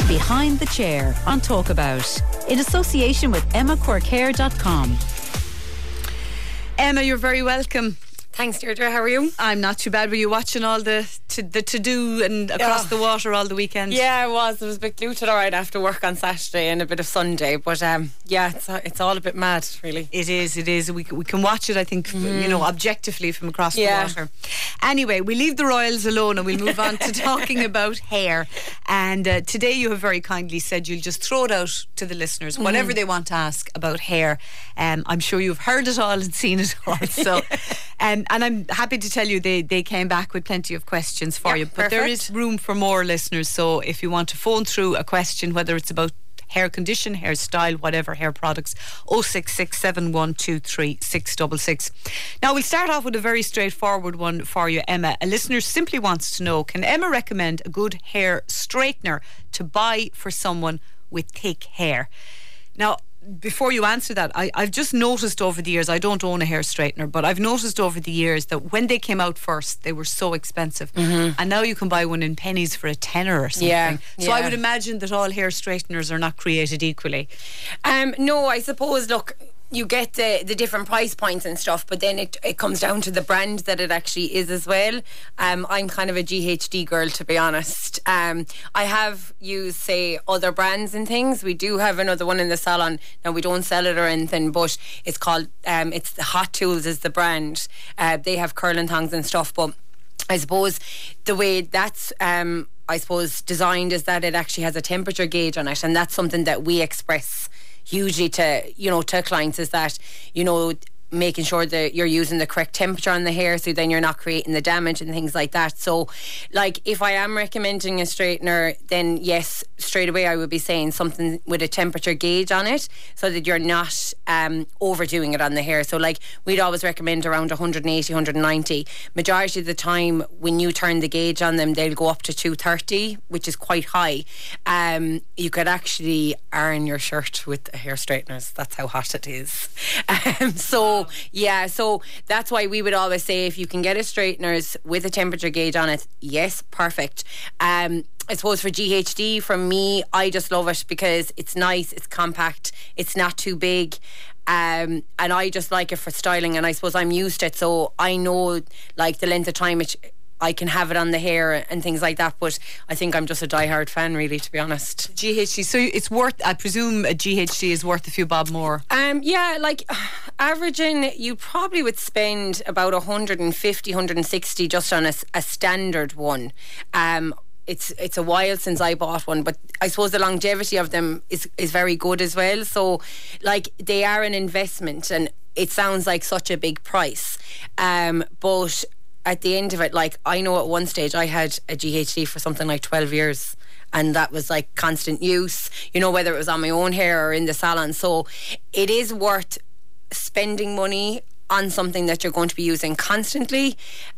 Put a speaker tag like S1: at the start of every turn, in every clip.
S1: Behind the Chair on Talkabout, in association with EmmaCorkHair.com.
S2: Emma, you're very welcome.
S3: Thanks, Deirdre. How are you?
S2: I'm not too bad. Were you watching all the to-do and across the water all the weekend?
S3: Yeah, I was. I was a bit glued to the right after work on Saturday and a bit of Sunday. But yeah, it's all a bit mad, really.
S2: It is. We can watch it, I think, objectively from across the water. Anyway, we leave the royals alone and we'll move on to talking about hair. And today you have very kindly said you'll just throw it out to the listeners, whatever they want to ask about hair. I'm sure you've heard it all and seen it all. So, and I'm happy to tell you they came back with plenty of questions for you. But
S3: perfect.
S2: there is room for more listeners. So if you want to phone through a question, whether it's about hair condition, hairstyle, whatever, hair products, 06671236666. Now we'll start off with a very straightforward one for you, Emma. A listener simply wants to know, can Emma recommend a good hair straightener to buy for someone with thick hair? Now, before you answer that, I've just noticed over the years, I don't own a hair straightener, but I've noticed over the years that when they came out first, they were so expensive. And now you can buy one in pennies for a tenner or something. So I would imagine that all hair straighteners are not created equally.
S3: No, I suppose, look, you get the different price points and stuff, but then it comes down to the brand that it actually is as well. I'm kind of a GHD girl, to be honest. I have used, say, other brands and things. We do have another one in the salon. Now, we don't sell it or anything, but it's called, it's the Hot Tools is the brand. They have curling tongs and stuff, but I suppose the way that's designed is that it actually has a temperature gauge on it, and that's something that we express hugely to clients, is that, making sure that you're using the correct temperature on the hair, so then you're not creating the damage and things like that. So, like, if I am recommending a straightener, then yes, straight away I would be saying something with a temperature gauge on it, so that you're not overdoing it on the hair. So, like, we'd always recommend around 180, 190. Majority of the time when you turn the gauge on them, they'll go up to 230, which is quite high. You could actually iron your shirt with hair straighteners. That's how hot it is. So that's why we would always say, if you can get a straighteners with a temperature gauge on it, yes, perfect. I suppose for GHD, for me, I just love it because it's nice, it's compact, it's not too big, and I just like it for styling, and I suppose I'm used to it, so I know, like, the length of time I can have it on the hair and things like that. But I think I'm just a diehard fan, really, to be honest.
S2: GHD, so it's worth, I presume a GHD is worth a few bob more.
S3: Yeah, like, averaging, you probably would spend about 150, 160 just on a standard one. It's a while since I bought one, but I suppose the longevity of them is very good as well. So, like, they are an investment, and it sounds like such a big price, but at the end of it, like, I know at one stage I had a GHD for something like 12 years, and that was like constant use, whether it was on my own hair or in the salon. So it is worth spending money on something that you're going to be using constantly.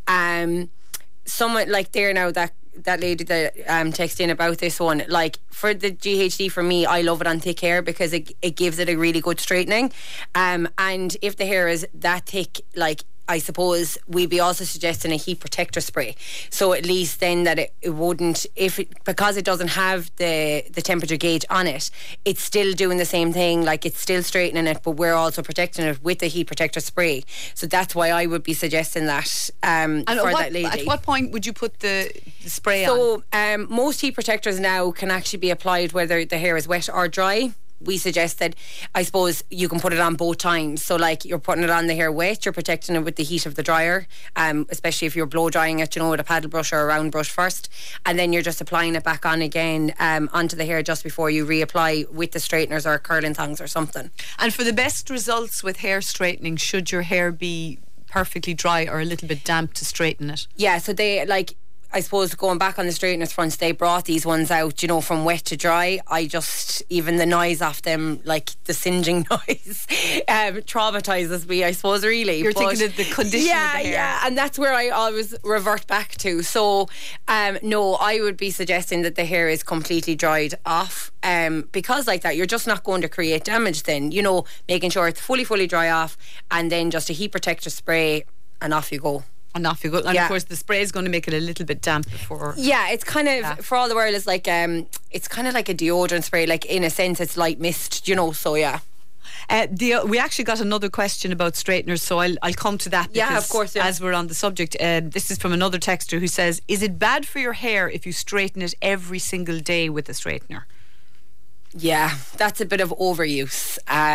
S3: Someone like there now, that lady that texted in about this one, like, for the GHD, for me, I love it on thick hair because it gives it a really good straightening, and if the hair is that thick, like, I suppose we'd be also suggesting a heat protector spray, so at least then that it wouldn't, because it doesn't have the temperature gauge on it, it's still doing the same thing, like, it's still straightening it, but we're also protecting it with the heat protector spray. So that's why I would be suggesting that that lady.
S2: At what point would you put the spray on?
S3: So most heat protectors now can actually be applied whether the hair is wet or dry. We suggest that, I suppose, you can put it on both times. So, like, you're putting it on the hair wet, you're protecting it with the heat of the dryer, especially if you're blow drying it, with a paddle brush or a round brush first, and then you're just applying it back on again onto the hair just before you reapply with the straighteners or curling tongs or something.
S2: And for the best results with hair straightening, should your hair be perfectly dry or a little bit damp to straighten it?
S3: Yeah, so they, like, I suppose, going back on the straighteners fronts, they brought these ones out, from wet to dry. Even the noise off them, like the singeing noise, traumatises me, I suppose, really.
S2: You're thinking of the condition of the hair.
S3: Yeah, and that's where I always revert back to. So, no, I would be suggesting that the hair is completely dried off, because like that, you're just not going to create damage then, making sure it's fully dry off, and then just a heat protector spray, and off you go.
S2: And not feel good. And
S3: Yeah.
S2: of course, the spray is going to make it a little bit damp before.
S3: Yeah, it's kind of, for all the world, it's like it's kind of like a deodorant spray. Like, in a sense, it's light mist, you know. So yeah.
S2: We actually got another question about straighteners, so I'll come to that.
S3: Yeah,
S2: because
S3: of course, yeah.
S2: as we're on the subject, this is from another texter who says, is it bad for your hair if you straighten it every single day with a straightener?
S3: Yeah, that's a bit of overuse.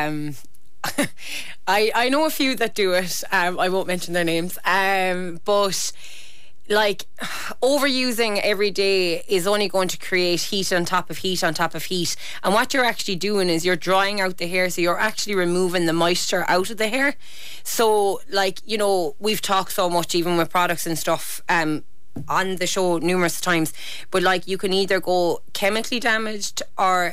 S3: I know a few that do it. I won't mention their names. But like, overusing every day is only going to create heat on top of heat on top of heat. And what you're actually doing is you're drying out the hair, so you're actually removing the moisture out of the hair. So, like, you know, we've talked so much, even with products and stuff, on the show numerous times. But like, you can either go chemically damaged or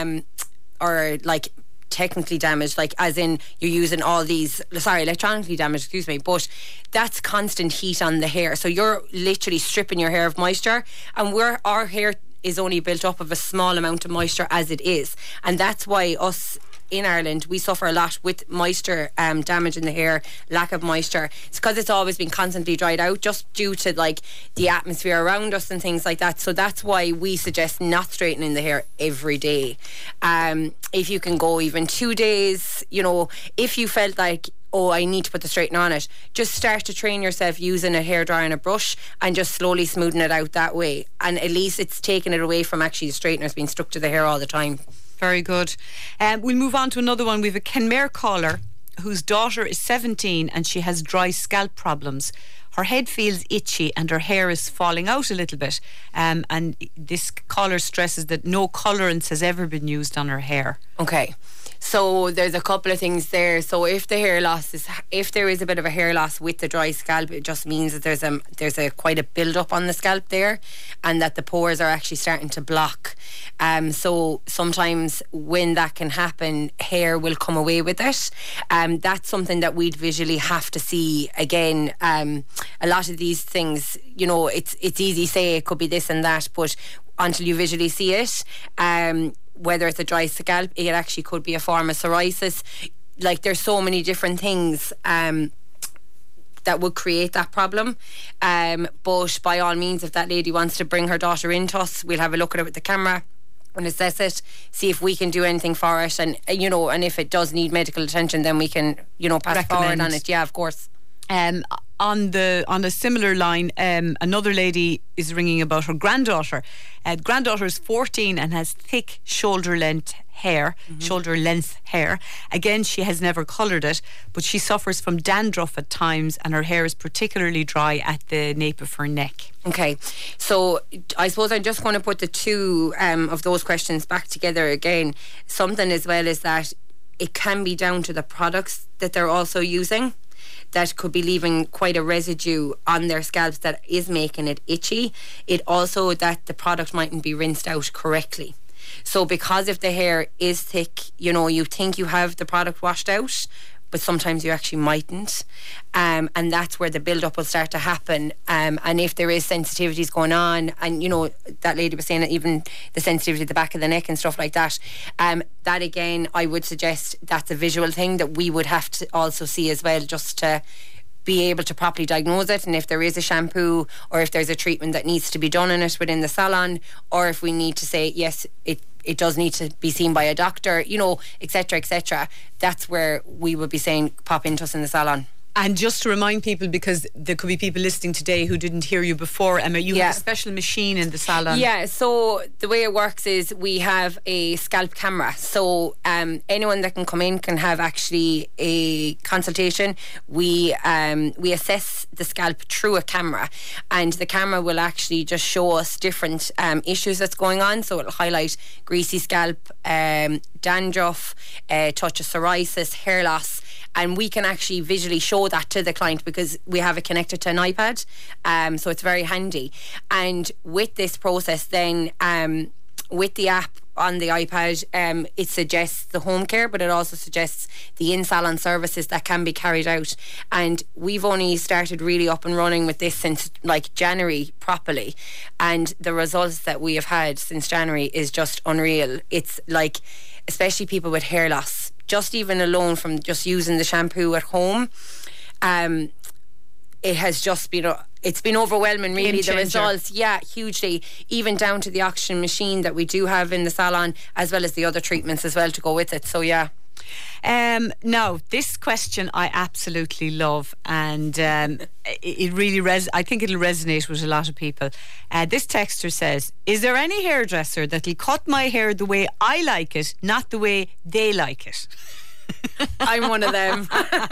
S3: like technically damaged, like as in you're using all these, electronically damaged, excuse me, but that's constant heat on the hair, so you're literally stripping your hair of moisture, and our hair is only built up of a small amount of moisture as it is, and that's why us in Ireland we suffer a lot with moisture damage in the hair, lack of moisture. It's because it's always been constantly dried out, just due to like the atmosphere around us and things like that. So that's why we suggest not straightening the hair every day. If you can go even 2 days, you know, if you felt like, oh, I need to put the straightener on it, just start to train yourself using a hairdryer and a brush and just slowly smoothing it out that way, and at least it's taking it away from actually the straighteners being stuck to the hair all the time.
S2: Very good. We'll move on to another one. We have a Kenmare caller whose daughter is 17 and she has dry scalp problems. Her head feels itchy and her hair is falling out a little bit. And this caller stresses that no colourants has ever been used on her hair.
S3: Okay. So there's a couple of things there. So if there is a bit of a hair loss with the dry scalp, it just means that there's a quite a build up on the scalp there, and that the pores are actually starting to block. So sometimes when that can happen, hair will come away with it. That's something that we'd visually have to see. Again, a lot of these things, you know, it's easy to say it could be this and that, but until you visually see it, whether it's a dry scalp, it actually could be a form of psoriasis. Like, there's so many different things that would create that problem. But by all means, if that lady wants to bring her daughter into us, we'll have a look at it with the camera and assess it, see if we can do anything for it, and you know, and if it does need medical attention, then we can, you know, pass forward on it. Yeah, of course.
S2: On a similar line, another lady is ringing about her granddaughter. Granddaughter is 14 and has thick shoulder length hair. Again, she has never coloured it, but she suffers from dandruff at times, and her hair is particularly dry at the nape of her neck.
S3: Okay, so I suppose I'm just going to put the two of those questions back together again. Something as well is that it can be down to the products that they're also using that could be leaving quite a residue on their scalps that is making it itchy. It also that the product mightn't be rinsed out correctly. So because if the hair is thick, you know, you think you have the product washed out, but sometimes you actually mightn't, and that's where the build-up will start to happen. And if there is sensitivities going on, and you know, that lady was saying that even the sensitivity at the back of the neck and stuff like that, that again, I would suggest that's a visual thing that we would have to also see as well, just to be able to properly diagnose it, and if there is a shampoo or if there's a treatment that needs to be done in it within the salon, or if we need to say yes, it does need to be seen by a doctor, you know, etc., etc. That's where we would be saying pop into us in the salon.
S2: And just to remind people, because there could be people listening today who didn't hear you before, Emma, you have a special machine in the salon.
S3: Yeah, so the way it works is we have a scalp camera. So anyone that can come in can have actually a consultation. We assess the scalp through a camera, and the camera will actually just show us different issues that's going on. So it'll highlight greasy scalp, dandruff, touch of psoriasis, hair loss, and we can actually visually show that to the client because we have it connected to an iPad, so it's very handy. And with this process then, with the app on the iPad, it suggests the home care, but it also suggests the in-salon services that can be carried out. And we've only started really up and running with this since like January properly, and the results that we have had since January is just unreal. It's like, especially people with hair loss, just even alone from just using the shampoo at home, it has just been it's been overwhelming, really.
S2: Game
S3: the results, hugely, even down to the oxygen machine that we do have in the salon, as well as the other treatments as well to go with it. So
S2: now this question I absolutely love, and it really I think it'll resonate with a lot of people. This texter says, is there any hairdresser that'll cut my hair the way I like it, not the way they like it?
S3: I'm one of them.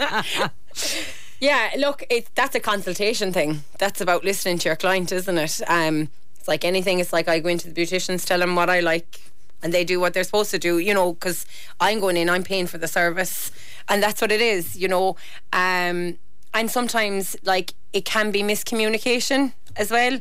S3: Yeah, look, that's a consultation thing. That's about listening to your client, isn't it? It's like anything. It's like I go into the beauticians, tell them what I like, and they do what they're supposed to do, because I'm going in, I'm paying for the service, and that's what it is, and sometimes, like, it can be miscommunication as well.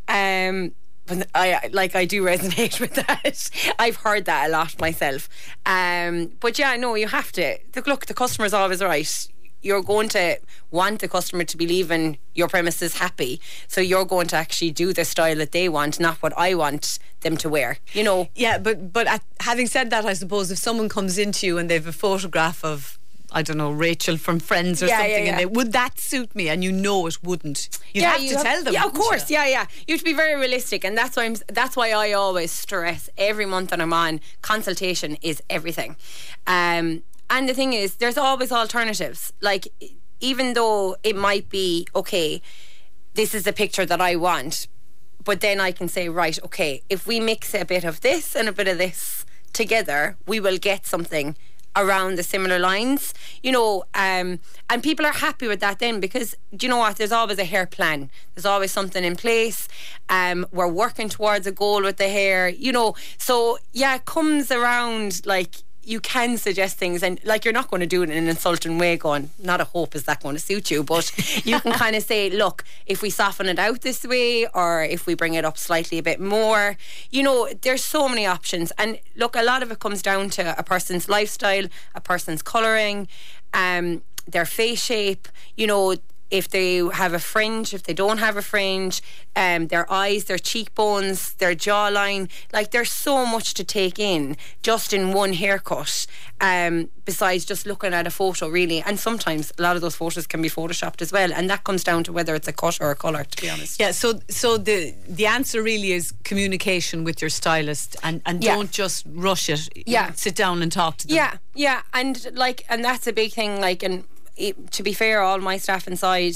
S3: But I do resonate with that. I've heard that a lot myself. But yeah, no, you have to look. The customer's always right. You're going to want the customer to be leaving your premises happy, so you're going to actually do the style that they want, not what I want them to wear.
S2: Yeah, but having said that, I suppose if someone comes into you and they've a photograph of, I don't know, Rachel from Friends or something, and would that suit me? And it wouldn't. You'd have to tell them.
S3: Yeah, of course. You have to be very realistic, and that's why I always stress every month that I'm on, consultation is everything. And the thing is, there's always alternatives. Like, even though it might be, okay, this is the picture that I want, but then I can say, right, okay, if we mix a bit of this and a bit of this together, we will get something around the similar lines, and people are happy with that then, because do you know what, there's always a hair plan, there's always something in place. We're working towards a goal with the hair, so yeah, it comes around. Like, you can suggest things, and like, you're not going to do it in an insulting way going, not a hope is that going to suit you, but you can kind of say, look, if we soften it out this way, or if we bring it up slightly a bit more, there's so many options. And look, a lot of it comes down to a person's lifestyle, a person's colouring, their face shape, if they have a fringe, if they don't have a fringe, their eyes, their cheekbones, their jawline. Like, there's so much to take in just in one haircut, besides just looking at a photo, really. And sometimes a lot of those photos can be photoshopped as well, and that comes down to whether it's a cut or a colour, to be honest.
S2: Yeah, so the answer really is communication with your stylist, and don't just rush it. Sit down and talk to them.
S3: Yeah, and that's a big thing, and to be fair, all my staff inside,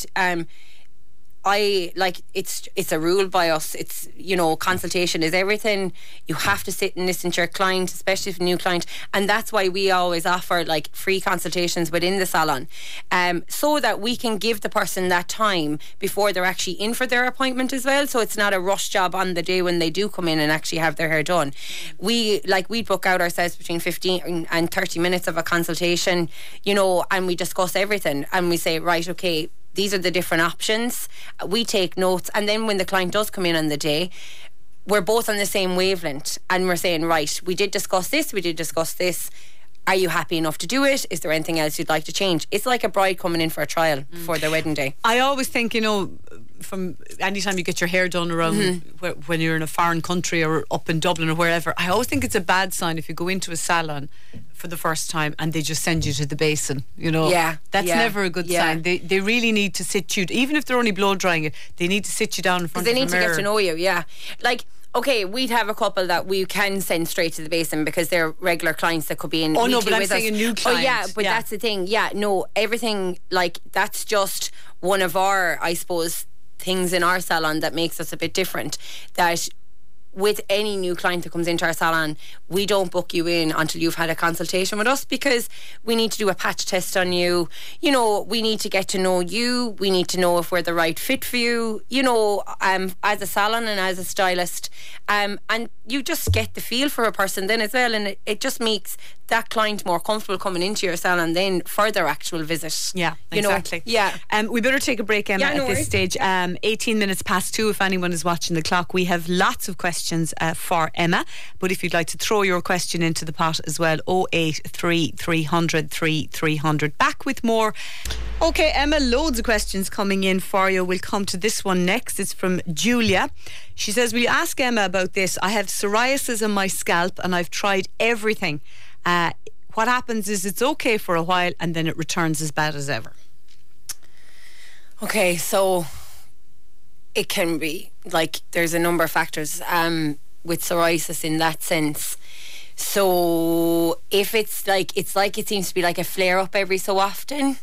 S3: it's a rule by us. It's, consultation is everything. You have to sit and listen to your client, especially if a new client, and that's why we always offer free consultations within the salon, so that we can give the person that time before they're actually in for their appointment as well, so it's not a rush job on the day when they do come in and actually have their hair done. We book out ourselves between 15 and 30 minutes of a consultation, and we discuss everything, and we say, right, okay, these are the different options. We take notes, and then when the client does come in on the day, we're both on the same wavelength, and we're saying, right, we did discuss this. Are you happy enough to do it? Is there anything else you'd like to change? It's like a bride coming in for a trial before their wedding day.
S2: I always think, from anytime you get your hair done around when you're in a foreign country or up in Dublin or wherever, I always think it's a bad sign if you go into a salon for the first time and they just send you to the basin. That's never a good sign. They really need to sit you, even if they're only blow drying it, they need to sit you down in front of the mirror.
S3: They need to get to know you. Okay, we'd have a couple that we can send straight to the basin because they're regular clients that could be in.
S2: Oh no, but I'm saying a new client.
S3: Oh yeah, but that's the thing. Yeah, no, everything, that's just one of our, I suppose, things in our salon that makes us a bit different. That with any new client that comes into our salon, we don't book you in until you've had a consultation with us, because we need to do a patch test on you. We need to get to know you. We need to know if we're the right fit for you, as a salon and as a stylist. And you just get the feel for a person then as well, and it just makes that client more comfortable coming into your salon then for their actual visit.
S2: Yeah, exactly. We better take a break, Emma, at this stage. 18 minutes past 2, if anyone is watching the clock. We have lots of questions for Emma, but if you'd like to throw your question into the pot as well, 083 300 3300. Back with more. Okay, Emma, loads of questions coming in for you. We'll come to this one next. It's from Julia. She says, will you ask Emma about this? I have psoriasis on my scalp and I've tried everything. What happens is it's okay for a while and then it returns as bad as ever.
S3: Okay, so it can be like there's a number of factors with psoriasis in that sense. So if it's like it seems to be like a flare up every so often.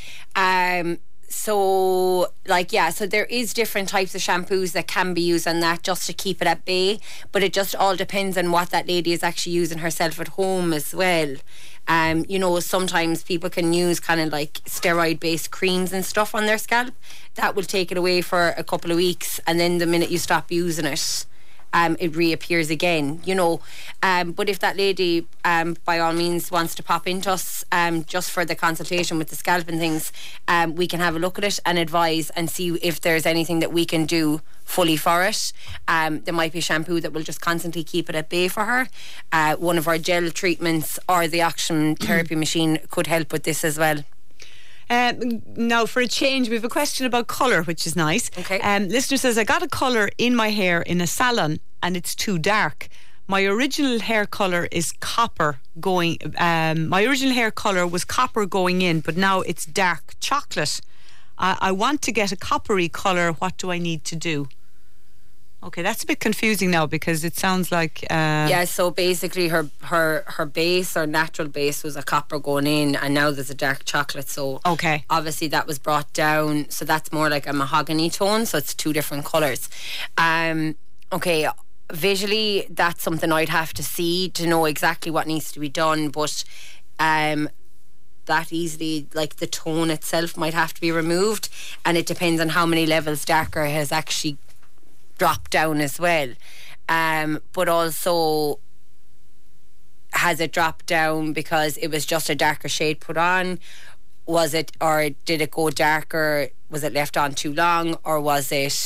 S3: So there is different types of shampoos that can be used on that just to keep it at bay, but it just all depends on what that lady is actually using herself at home as well. Sometimes people can use kind of like steroid based creams and stuff on their scalp. That will take it away for a couple of weeks, and then the minute you stop using it, it reappears again, but if that lady by all means wants to pop into us just for the consultation with the scalp and things, we can have a look at it and advise and see if there's anything that we can do fully for it. There might be a shampoo that will just constantly keep it at bay for her. One of our gel treatments or the Oxygen therapy machine could help with this as well.
S2: Now, for a change, we have a question about colour, which is nice.
S3: Okay.
S2: Listener says, I got a colour in my hair in a salon and it's too dark. My original hair colour is copper going. My original hair colour was copper going in, but now it's dark chocolate. I want to get a coppery colour. What do I need to do? Okay, that's a bit confusing now because it sounds like...
S3: so basically her base or natural base was a copper going in, and now there's a dark chocolate. So
S2: okay,
S3: obviously that was brought down. So that's more like a mahogany tone. So it's two different colours. Okay, visually that's something I'd have to see to know exactly what needs to be done. But that easily, like the tone itself might have to be removed, and it depends on how many levels darker has actually drop down as well, but also has it dropped down because it was just a darker shade put on? Was it, or did it go darker? Was it left on too long, or was it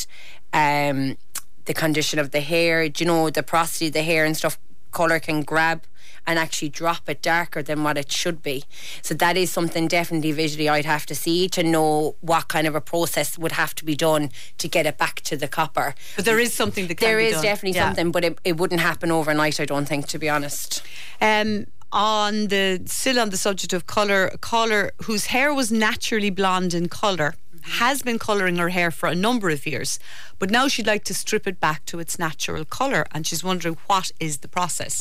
S3: the condition of the hair? Do you know, the porosity of the hair and stuff, colour can grab and actually drop it darker than what it should be. So that is something definitely visually I'd have to see to know what kind of a process would have to be done to get it back to the copper.
S2: But there is something that can be done.
S3: There is definitely something, but it wouldn't happen overnight, I don't think, to be honest.
S2: On the subject of colour, a caller whose hair was naturally blonde in colour has been colouring her hair for a number of years, but now she'd like to strip it back to its natural colour, and she's wondering what is the process.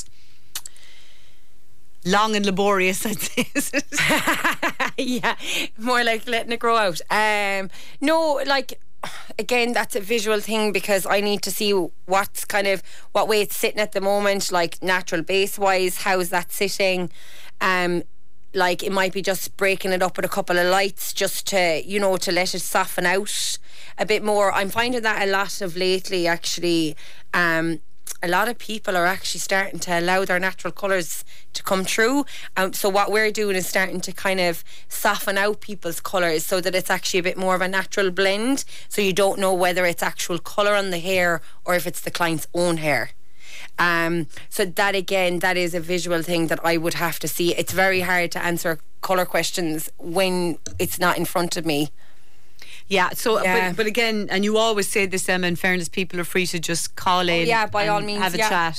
S2: Long and laborious, I'd say.
S3: Yeah, more like letting it grow out. No, like, again, that's a visual thing because I need to see what way it's sitting at the moment, like natural base wise, how's that sitting. Like, it might be just breaking it up with a couple of lights just to, to let it soften out a bit more. I'm finding that a lot of lately, actually. A lot of people are actually starting to allow their natural colours to come through. So what we're doing is starting to kind of soften out people's colours so that it's actually a bit more of a natural blend. So you don't know whether it's actual colour on the hair or if it's the client's own hair. So that, again, that is a visual thing that I would have to see. It's very hard to answer colour questions when it's not in front of me.
S2: Yeah, so But again, and you always say this, Emma, in fairness, people are free to just call in.
S3: Yeah, by all means,
S2: have a chat.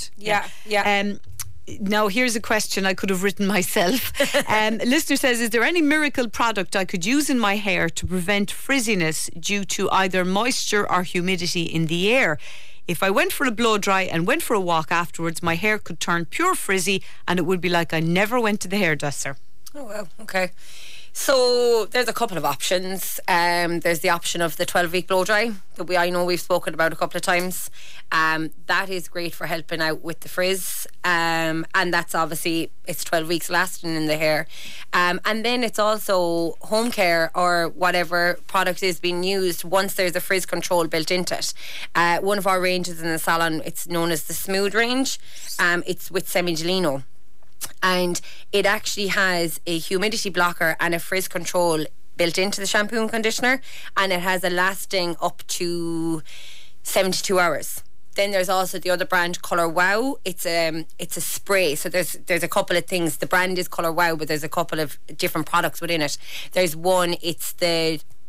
S2: Now here's a question I could have written myself. Listener says, is there any miracle product I could use in my hair to prevent frizziness due to either moisture or humidity in the air? If I went for a blow dry and went for a walk afterwards, my hair could turn pure frizzy and it would be like I never went to the hairdresser.
S3: Oh, well, okay. So there's a couple of options. There's the option of the 12-week blow dry that I know we've spoken about a couple of times. That is great for helping out with the frizz, and that's obviously, it's 12 weeks lasting in the hair. And then it's also home care or whatever product is being used once there's a frizz control built into it. One of our ranges in the salon, it's known as the Smooth range. It's with Semigelino. And it actually has a humidity blocker and a frizz control built into the shampoo and conditioner, and it has a lasting up to 72 hours. Then there's also the other brand, Colour Wow. It's a spray. So there's a couple of things. The brand is Colour Wow, but there's a couple of different products within it. There's one, it's the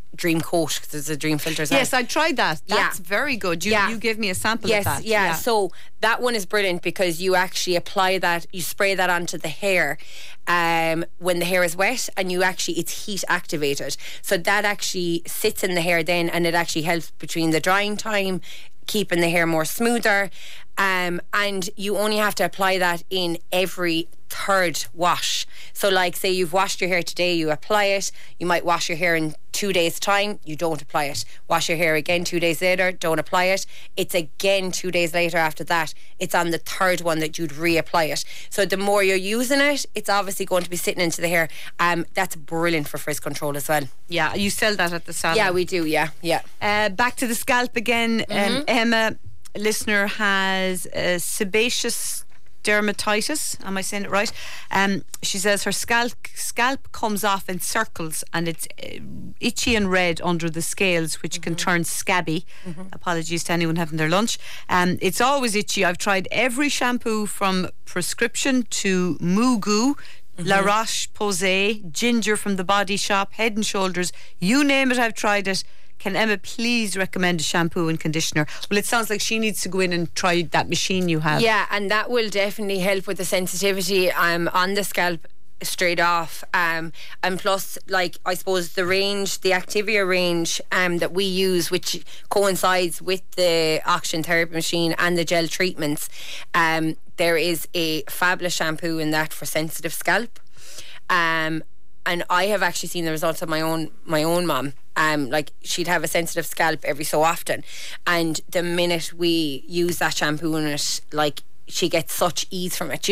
S3: Dream Coat, because there's a Dream filter as well.
S2: Yes, I tried that. That's very good. You gave me a sample of that.
S3: Yeah. So that one is brilliant because you actually apply that, you spray that onto the hair when the hair is wet, and it's heat activated. So that actually sits in the hair then, and it actually helps between the drying time, keeping the hair more smoother. And you only have to apply that in every third wash. So like, say you've washed your hair today, you apply it. You might wash your hair in 2 days time, you don't apply it. Wash your hair again 2 days later, don't apply it. It's again 2 days later after that, it's on the third one that you'd reapply it. So the more you're using it, it's obviously going to be sitting into the hair. That's brilliant for frizz control as well.
S2: Yeah, you sell that at the salon.
S3: Yeah, we do, yeah.
S2: Back to the scalp again. Emma, listener, has sebaceous dermatitis. Am I saying it right? She says her scalp comes off in circles, and it's itchy and red under the scales, which can turn scabby. Apologies to anyone having their lunch. It's always itchy. I've tried every shampoo from Prescription to Mugu, La Roche-Posay, Ginger from the Body Shop, Head and Shoulders. You name it, I've tried it. Can Emma please recommend a shampoo and conditioner? Well, it sounds like she needs to go in and try that machine you have.
S3: Yeah, and that will definitely help with the sensitivity on the scalp straight off. And plus, like, I suppose the Activia range that we use, which coincides with the oxygen therapy machine and the gel treatments, there is a fabulous shampoo in that for sensitive scalp. And I have actually seen the results of my own mum. Like, she'd have a sensitive scalp every so often, and the minute we use that shampoo in it, like, she gets such ease from it,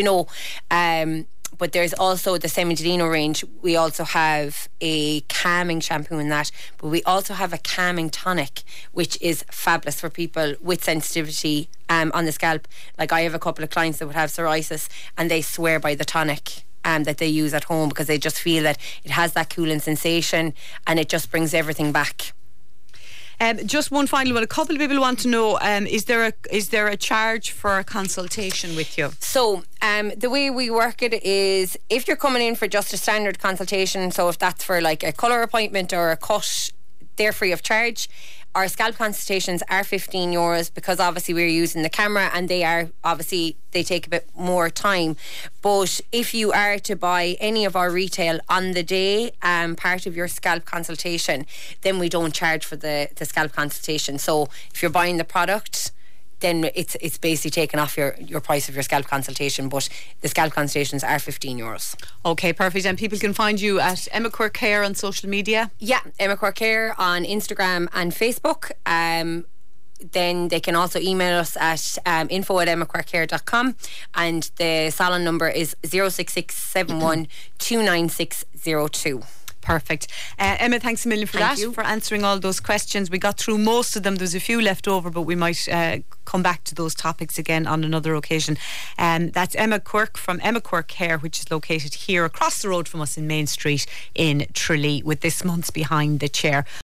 S3: but there's also the Semi-Delino range. We also have a calming shampoo in that, but we also have a calming tonic, which is fabulous for people with sensitivity on the scalp. Like, I have a couple of clients that would have psoriasis, and they swear by the tonic that they use at home, because they just feel that it has that cooling sensation, and it just brings everything back.
S2: Just one final one. A couple of people want to know: is there a charge for a consultation with you?
S3: So the way we work it is, if you're coming in for just a standard consultation, so if that's for like a colour appointment or a cut, they're free of charge. Our scalp consultations are €15 because obviously we're using the camera, and they take a bit more time. But if you are to buy any of our retail on the day part of your scalp consultation, then we don't charge for the scalp consultation. So if you're buying the product, then it's basically taken off your price of your scalp consultation, but the scalp consultations are €15.
S2: Okay, perfect. And people can find you at Emma Quirk Hair on social media?
S3: Yeah, Emma Quirk Hair on Instagram and Facebook. Then they can also email us at info@emmaquirkhair.com, and the salon number is 06671 29602.
S2: Perfect. Emma, thanks a million for for answering all those questions. We got through most of them. There's a few left over, but we might come back to those topics again on another occasion. That's Emma Quirk from Emma Quirk Hair, which is located here across the road from us in Main Street in Tralee, with this month's Behind the Chair.